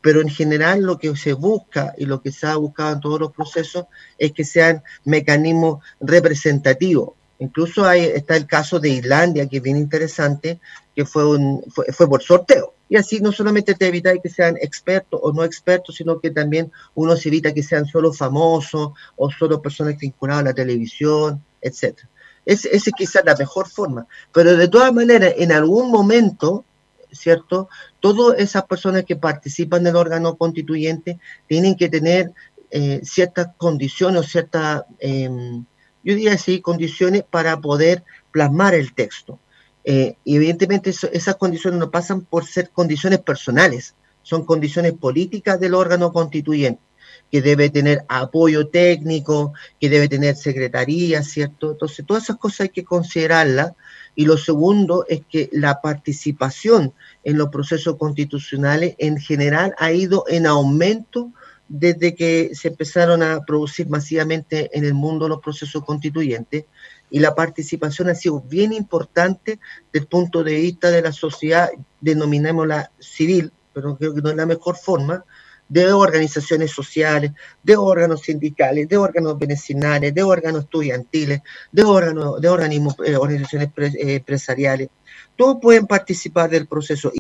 pero en general lo que se busca y lo que se ha buscado en todos los procesos es que sean mecanismos representativos. Incluso está el caso de Islandia, que es bien interesante, que fue por sorteo. Y así no solamente te evitas que sean expertos o no expertos, sino que también uno se evita que sean solo famosos o solo personas vinculadas a la televisión, etc. Esa es quizás la mejor forma. Pero de todas maneras, en algún momento, ¿cierto? Todas esas personas que participan del órgano constituyente tienen que tener ciertas condiciones o ciertas, yo diría así, condiciones para poder plasmar el texto. Y evidentemente esas condiciones no pasan por ser condiciones personales, son condiciones políticas del órgano constituyente, que debe tener apoyo técnico, que debe tener secretaría, ¿cierto? Entonces, todas esas cosas hay que considerarlas. Y lo segundo es que la participación en los procesos constitucionales en general ha ido en aumento desde que se empezaron a producir masivamente en el mundo los procesos constituyentes, y la participación ha sido bien importante desde el punto de vista de la sociedad, denominémosla civil, pero creo que no es la mejor forma, de organizaciones sociales, de órganos sindicales, de órganos vecinales, de órganos estudiantiles, de organismos, organizaciones empresariales. Todos pueden participar del proceso.